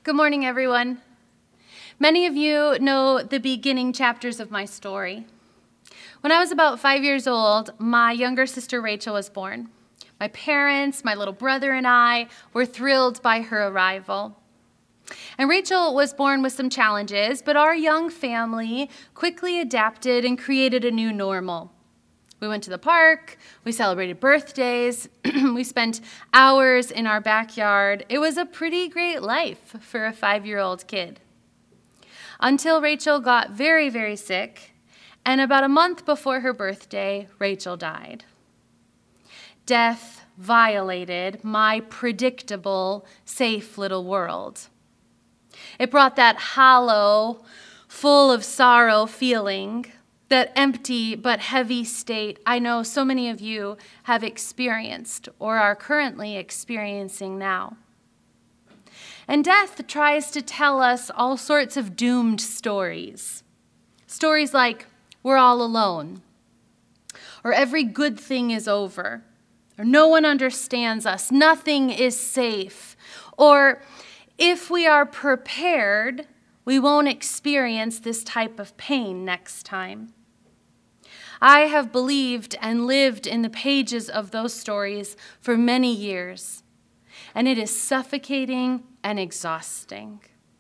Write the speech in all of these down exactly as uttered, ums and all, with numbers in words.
Good morning, everyone. Many of you know the beginning chapters of my story. When I was about five years old, my younger sister Rachel was born. My parents, my little brother, and I were thrilled by her arrival. And Rachel was born with some challenges, but our young family quickly adapted and created a new normal. We went to the park, we celebrated birthdays, we spent hours in our backyard. It was a pretty great life for a five-year-old kid. Until Rachel got very, very sick, and about a month before her birthday, Rachel died. Death violated my predictable, safe little world. It brought that hollow, full of sorrow feeling, that empty but heavy state I know so many of you have experienced or are currently experiencing now. And death tries to tell us all sorts of doomed stories. Stories like, we're all alone, or every good thing is over, or no one understands us, nothing is safe, or if we are prepared, we won't experience this type of pain next time. I have believed and lived in the pages of those stories for many years, and it is suffocating and exhausting.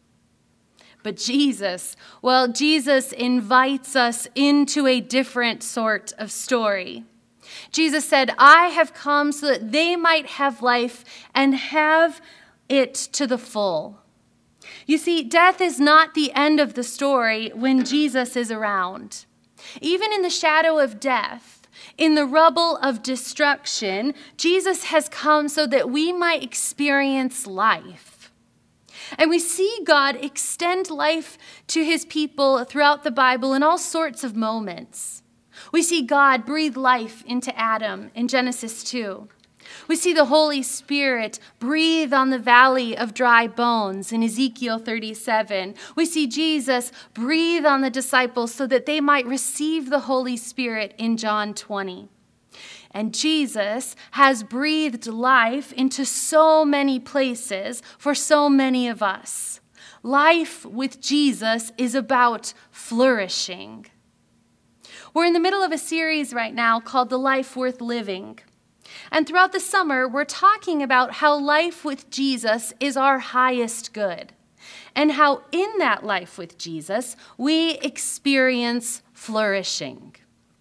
But Jesus, well, Jesus invites us into a different sort of story. Jesus said, I have come so that they might have life and have it to the full. You see, death is not the end of the story when Jesus is around. Even in the shadow of death, in the rubble of destruction, Jesus has come so that we might experience life. And we see God extend life to his people throughout the Bible in all sorts of moments. We see God breathe life into Adam in Genesis two. We see the Holy Spirit breathe on the valley of dry bones in Ezekiel thirty-seven. We see Jesus breathe on the disciples so that they might receive the Holy Spirit in John twenty. And Jesus has breathed life into so many places for so many of us. Life with Jesus is about flourishing. We're in the middle of a series right now called The Life Worth Living. And throughout the summer, we're talking about how life with Jesus is our highest good, and how in that life with Jesus, we experience flourishing.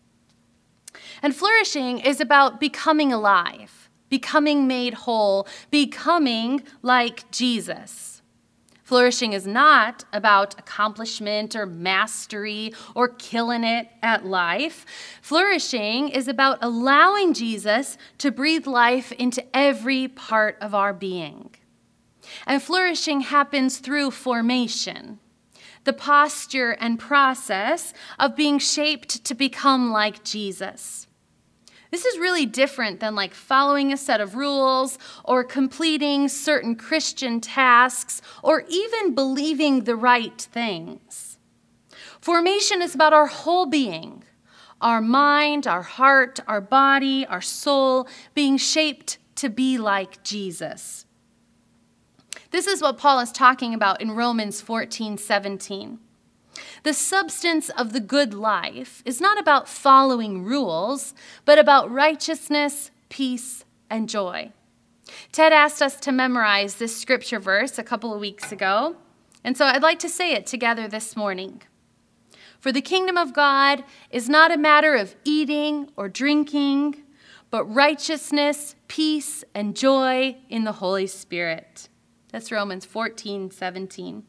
And flourishing is about becoming alive, becoming made whole, becoming like Jesus. Flourishing is not about accomplishment or mastery or killing it at life. Flourishing is about allowing Jesus to breathe life into every part of our being. And flourishing happens through formation, the posture and process of being shaped to become like Jesus. This is really different than like following a set of rules or completing certain Christian tasks or even believing the right things. Formation is about our whole being, our mind, our heart, our body, our soul being shaped to be like Jesus. This is what Paul is talking about in Romans fourteen seventeen. The substance of the good life is not about following rules, but about righteousness, peace, and joy. Ted asked us to memorize this scripture verse a couple of weeks ago, and so I'd like to say it together this morning. For the kingdom of God is not a matter of eating or drinking, but righteousness, peace, and joy in the Holy Spirit. That's Romans fourteen seventeen.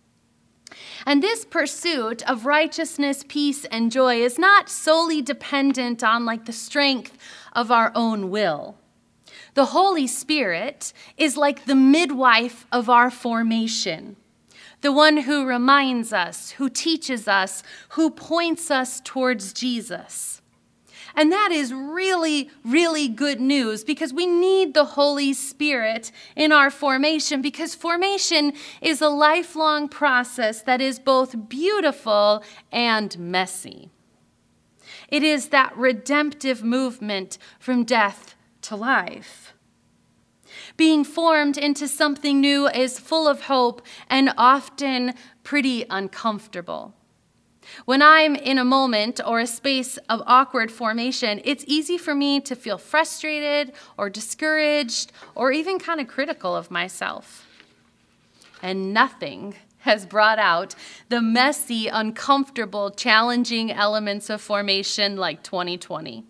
And this pursuit of righteousness, peace, and joy is not solely dependent on like the strength of our own will. The Holy Spirit is like the midwife of our formation, the one who reminds us, who teaches us, who points us towards Jesus. And that is really, really good news because we need the Holy Spirit in our formation because formation is a lifelong process that is both beautiful and messy. It is that redemptive movement from death to life. Being formed into something new is full of hope and often pretty uncomfortable. When I'm in a moment or a space of awkward formation, it's easy for me to feel frustrated or discouraged or even kind of critical of myself. And nothing has brought out the messy, uncomfortable, challenging elements of formation like twenty twenty.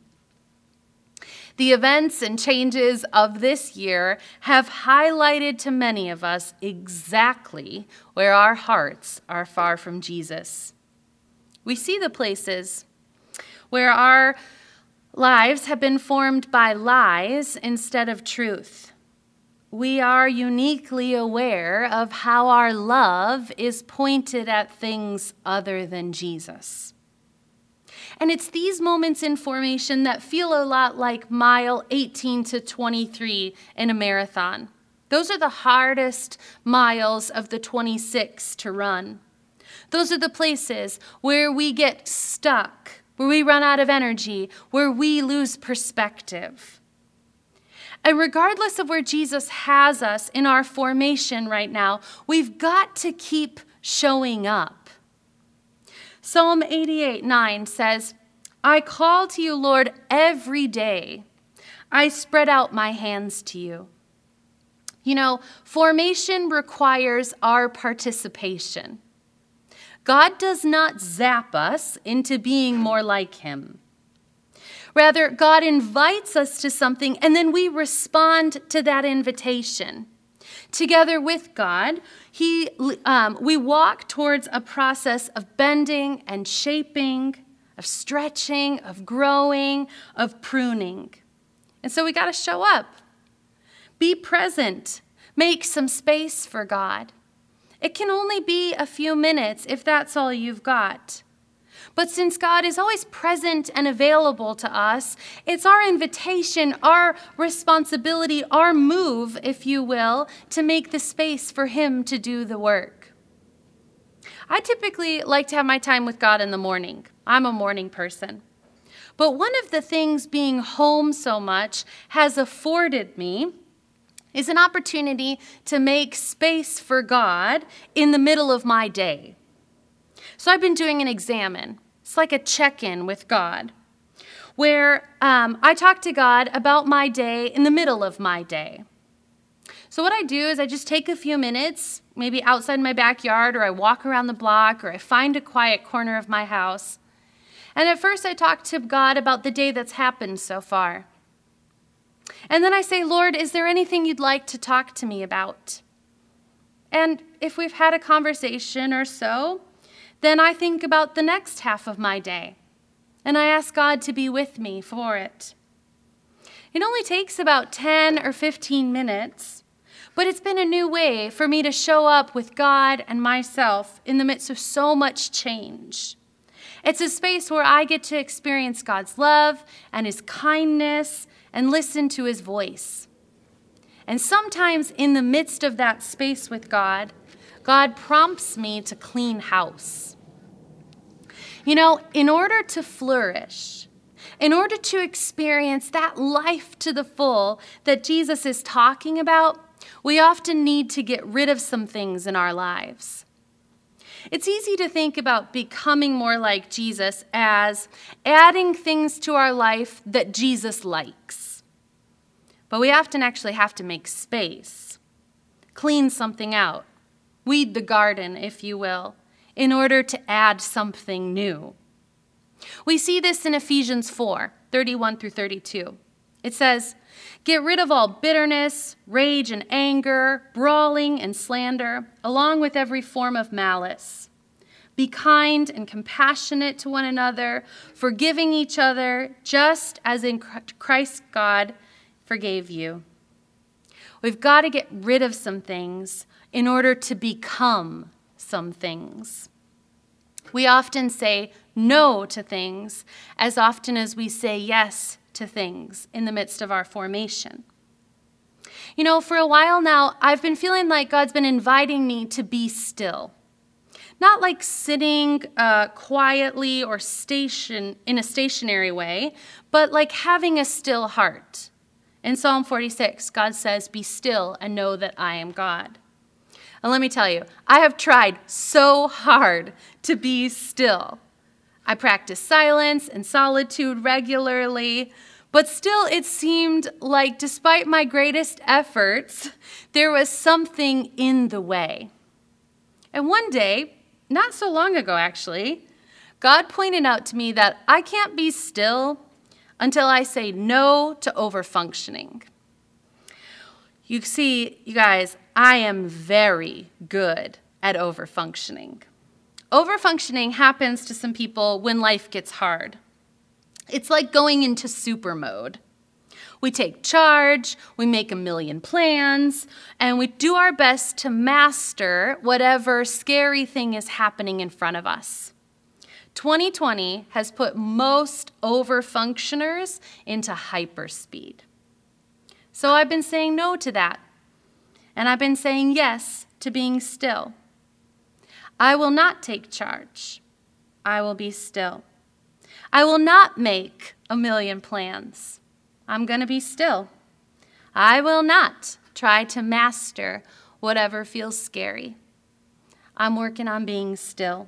The events and changes of this year have highlighted to many of us exactly where our hearts are far from Jesus. We see the places where our lives have been formed by lies instead of truth. We are uniquely aware of how our love is pointed at things other than Jesus. And it's these moments in formation that feel a lot like mile eighteen to twenty-three in a marathon. Those are the hardest miles of the twenty-six to run. Those are the places where we get stuck, where we run out of energy, where we lose perspective. And regardless of where Jesus has us in our formation right now, we've got to keep showing up. Psalm eighty-eight nine says, I call to you, Lord, every day. I spread out my hands to you. You know, formation requires our participation. God does not zap us into being more like him. Rather, God invites us to something, and then we respond to that invitation. Together with God, he, um, we walk towards a process of bending and shaping, of stretching, of growing, of pruning. And so we got to show up. Be present. Make some space for God. It can only be a few minutes if that's all you've got. But since God is always present and available to us, it's our invitation, our responsibility, our move, if you will, to make the space for him to do the work. I typically like to have my time with God in the morning. I'm a morning person. But one of the things being home so much has afforded me is an opportunity to make space for God in the middle of my day. So I've been doing an examine. It's like a check-in with God, where um, I talk to God about my day in the middle of my day. So what I do is I just take a few minutes, maybe outside my backyard, or I walk around the block, or I find a quiet corner of my house. And at first I talk to God about the day that's happened so far. And then I say, Lord, is there anything you'd like to talk to me about? And if we've had a conversation or so, then I think about the next half of my day, and I ask God to be with me for it. It only takes about ten or fifteen minutes, but it's been a new way for me to show up with God and myself in the midst of so much change. It's a space where I get to experience God's love and his kindness and listen to his voice. And sometimes in the midst of that space with God, God prompts me to clean house. You know, in order to flourish, in order to experience that life to the full that Jesus is talking about, we often need to get rid of some things in our lives. It's easy to think about becoming more like Jesus as adding things to our life that Jesus likes. But we often actually have to make space, clean something out, weed the garden, if you will, in order to add something new. We see this in Ephesians four, thirty-one through thirty-two. It says, get rid of all bitterness, rage and anger, brawling and slander, along with every form of malice. Be kind and compassionate to one another, forgiving each other, just as in Christ God forgave you. We've got to get rid of some things in order to become some things. We often say no to things as often as we say yes to things in the midst of our formation. You know, for a while now, I've been feeling like God's been inviting me to be still. Not like sitting uh, quietly or station in a stationary way, but like having a still heart In Psalm forty-six, God says, "Be still and know that I am God." And let me tell you, I have tried so hard to be still. I practice silence and solitude regularly, but still it seemed like despite my greatest efforts, there was something in the way. And one day, not so long ago actually, God pointed out to me that I can't be still until I say no to overfunctioning. You see, you guys, I am very good at overfunctioning. Overfunctioning happens to some people when life gets hard. It's like going into super mode. We take charge, we make a million plans, and we do our best to master whatever scary thing is happening in front of us. twenty twenty has put most overfunctioners into hyperspeed. So I've been saying no to that, and I've been saying yes to being still. I will not take charge. I will be still. I will not make a million plans. I'm going to be still. I will not try to master whatever feels scary. I'm working on being still.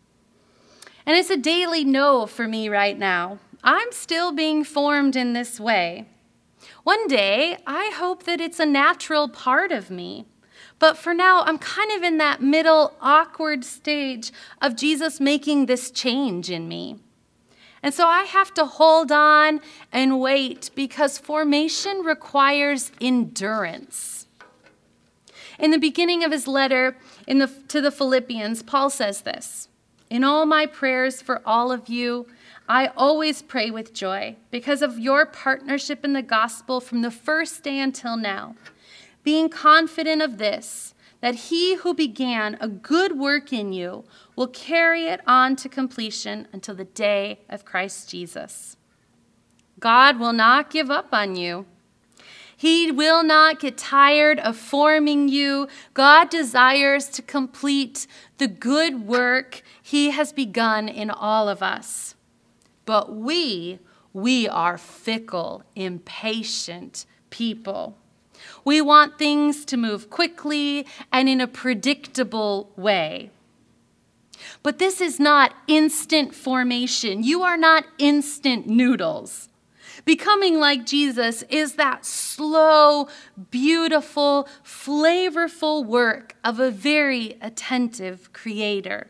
And it's a daily no for me right now. I'm still being formed in this way. One day, I hope that it's a natural part of me. But for now, I'm kind of in that middle, awkward stage of Jesus making this change in me. And so I have to hold on and wait because formation requires endurance. In the beginning of his letter in the, to the Philippians, Paul says this, "In all my prayers for all of you, I always pray with joy because of your partnership in the gospel from the first day until now, being confident of this, that he who began a good work in you will carry it on to completion until the day of Christ Jesus. God will not give up on you. He will not get tired of forming you. God desires to complete the good work he has begun in all of us. But we, we are fickle, impatient people. We want things to move quickly and in a predictable way. But this is not instant formation. You are not instant noodles. Becoming like Jesus is that slow, beautiful, flavorful work of a very attentive creator.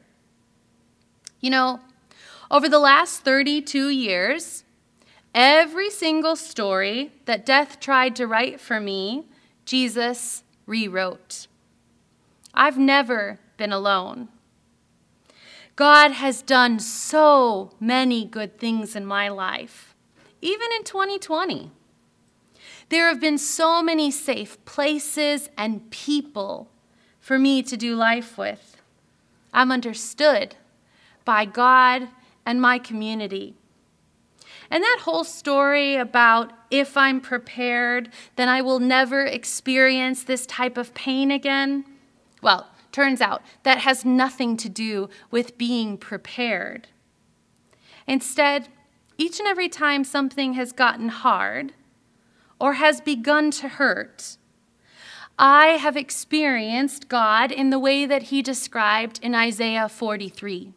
You know, over the last thirty-two years, every single story that death tried to write for me, Jesus rewrote. I've never been alone. God has done so many good things in my life, even in twenty twenty. There have been so many safe places and people for me to do life with. I'm understood by God and my community. And that whole story about if I'm prepared, then I will never experience this type of pain again, well, turns out that has nothing to do with being prepared. Instead, each and every time something has gotten hard or has begun to hurt, I have experienced God in the way that he described in Isaiah forty-three.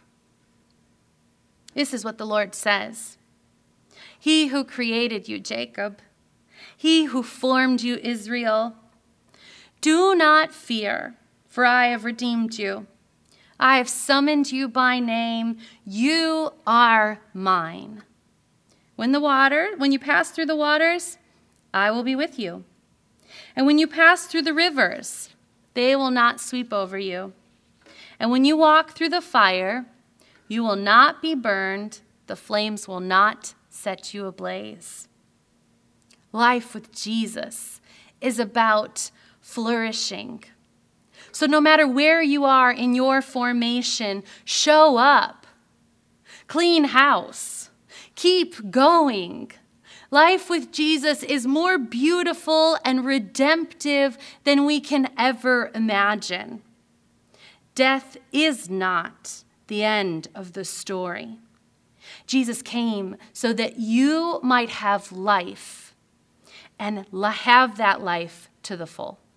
This is what the Lord says. He who created you, Jacob, he who formed you, Israel, do not fear, for I have redeemed you. I have summoned you by name. You are mine. When the water, when you pass through the waters, I will be with you. And when you pass through the rivers, they will not sweep over you. And when you walk through the fire, you will not be burned. The flames will not set you ablaze. Life with Jesus is about flourishing. So no matter where you are in your formation, show up. Clean house. Keep going. Life with Jesus is more beautiful and redemptive than we can ever imagine. Death is not the end of the story. Jesus came so that you might have life and have that life to the full.